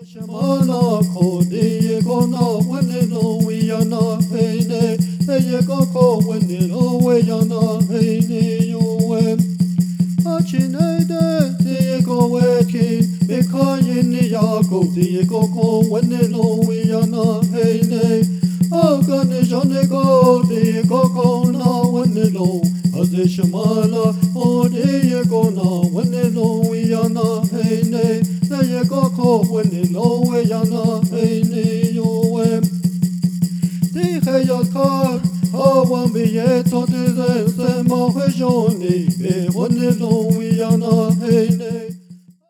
Shamana Kodi Gona when it all we are not paying it. They go when it all we are not paying you. Achinade, the go working, because in the Yako, the go when it all we are not paying it. Oh, God is on the go, the go now when it all. As the Shamala, oh, the go now when it all we are not paying it. They go when it all we are not paying you. The Hayat car, oh, one be yet on the Mohajonny, when it all